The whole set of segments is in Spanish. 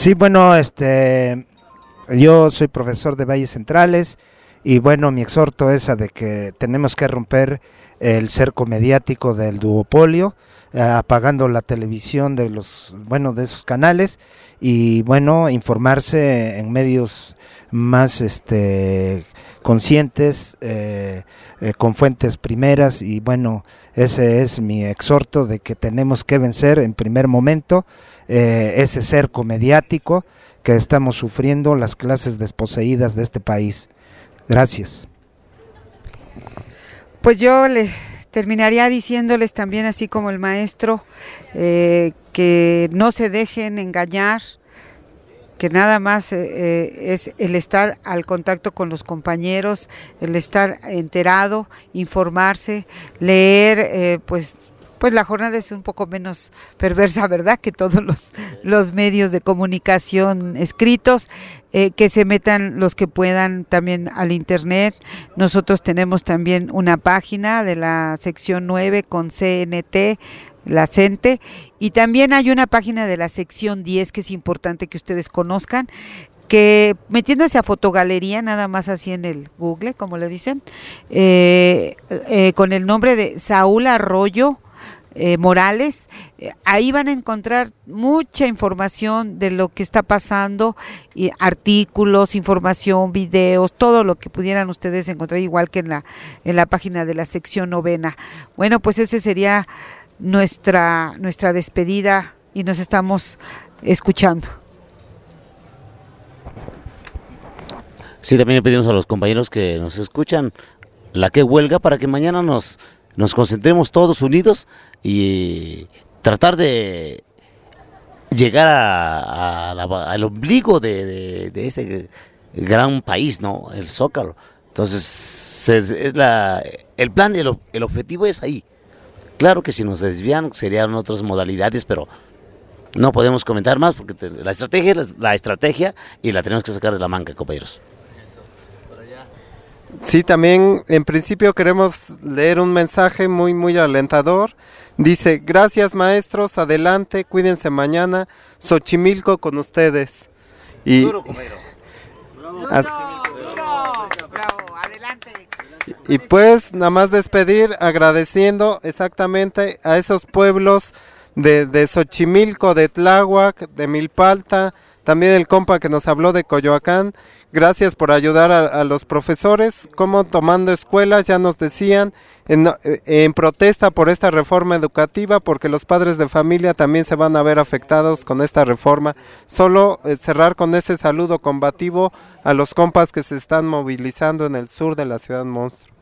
Sí, bueno, yo soy profesor de Valles Centrales y bueno, mi exhorto es a de que tenemos que romper el cerco mediático del duopolio, apagando la televisión de de esos canales y bueno, informarse en medios más conscientes, con fuentes primeras y bueno, ese es mi exhorto de que tenemos que vencer en primer momento ese cerco mediático que estamos sufriendo las clases desposeídas de este país. Gracias. Pues yo terminaría diciéndoles también, así como el maestro, que no se dejen engañar, que nada más es el estar al contacto con los compañeros, el estar enterado, informarse, leer, pues la jornada es un poco menos perversa, ¿verdad?, que todos los medios de comunicación escritos, que se metan los que puedan también al internet. Nosotros tenemos también una página de la sección 9 con CNT, la CENTE, y también hay una página de la sección 10 que es importante que ustedes conozcan, que metiéndose a fotogalería, nada más así en el Google, como le dicen, con el nombre de Saúl Arroyo Morales, ahí van a encontrar mucha información de lo que está pasando, y artículos, información, videos, todo lo que pudieran ustedes encontrar, igual que en la página de la sección 9. Bueno, pues ese sería nuestra despedida y nos estamos escuchando. Sí, también le pedimos a los compañeros que nos escuchan la que huelga para que mañana nos concentremos todos unidos y tratar de llegar al ombligo de ese gran país, ¿no? El Zócalo. Entonces, el plan, el objetivo es ahí. Claro que si nos desvían serían otras modalidades, pero no podemos comentar más porque la estrategia es la estrategia y la tenemos que sacar de la manga, compañeros. Sí, también en principio queremos leer un mensaje muy muy alentador. Dice: gracias maestros, adelante, cuídense mañana, Xochimilco con ustedes. Y duro, compañero. Bravo, adelante. Y pues nada más despedir agradeciendo exactamente a esos pueblos de Xochimilco, de Tláhuac, de Milpalta, también el compa que nos habló de Coyoacán. Gracias por ayudar a los profesores, como tomando escuelas, ya nos decían, en protesta por esta reforma educativa, porque los padres de familia también se van a ver afectados con esta reforma. Solo cerrar con ese saludo combativo a los compas que se están movilizando en el sur de la ciudad monstruo.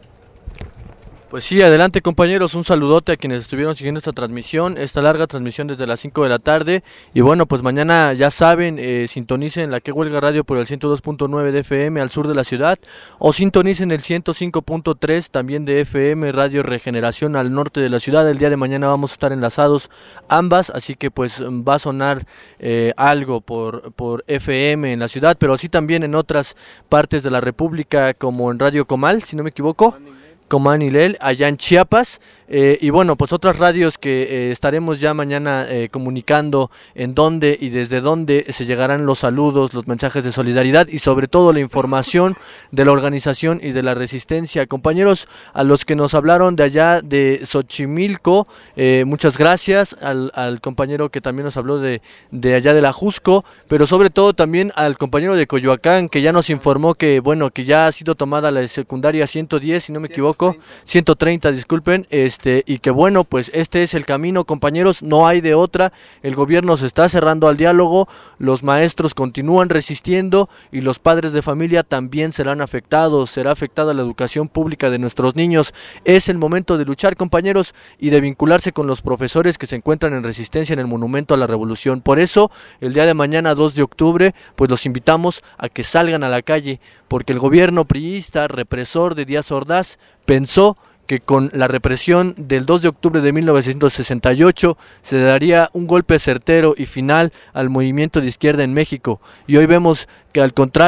Pues sí, adelante compañeros, un saludote a quienes estuvieron siguiendo esta larga transmisión desde las 5 de la tarde, y bueno, pues mañana ya saben, sintonicen la Que Huelga Radio por el 102.9 de FM al sur de la ciudad, o sintonicen el 105.3 también de FM Radio Regeneración al norte de la ciudad. El día de mañana vamos a estar enlazados ambas, así que pues va a sonar algo por FM en la ciudad, pero sí también en otras partes de la República, como en Radio Comal, si no me equivoco, Comanilel, allá en Chiapas, y bueno, pues otras radios que estaremos ya mañana comunicando en dónde y desde dónde se llegarán los saludos, los mensajes de solidaridad y sobre todo la información de la organización y de la resistencia. Compañeros, a los que nos hablaron de allá de Xochimilco, muchas gracias, al compañero que también nos habló de allá de la Jusco, pero sobre todo también al compañero de Coyoacán, que ya nos informó que bueno, que ya ha sido tomada la secundaria 110, si no me equivoco, 130, disculpen, y que bueno, pues este es el camino, compañeros, no hay de otra. El gobierno se está cerrando al diálogo, los maestros continúan resistiendo y los padres de familia también serán afectados, será afectada la educación pública de nuestros niños. Es el momento de luchar, compañeros, y de vincularse con los profesores que se encuentran en resistencia en el Monumento a la Revolución. Por eso, el día de mañana, 2 de octubre, pues los invitamos a que salgan a la calle, porque el gobierno priista, represor de Díaz Ordaz, pensó que con la represión del 2 de octubre de 1968 se daría un golpe certero y final al movimiento de izquierda en México. Y hoy vemos que al contrario,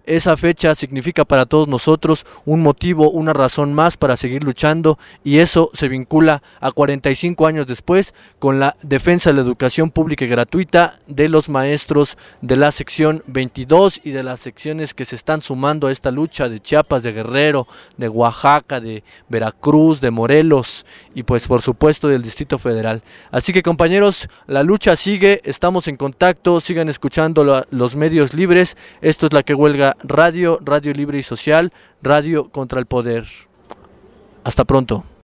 esa fecha significa para todos nosotros un motivo, una razón más para seguir luchando, y eso se vincula a 45 años después con la defensa de la educación pública y gratuita de los maestros de la sección 22 y de las secciones que se están sumando a esta lucha de Chiapas, de Guerrero, de Oaxaca, de Veracruz, de Morelos y pues por supuesto del Distrito Federal. Así que compañeros, la lucha sigue, estamos en contacto, sigan escuchando los medios libres. Esto es La Que Huelga Radio, radio libre y social, radio contra el poder. Hasta pronto.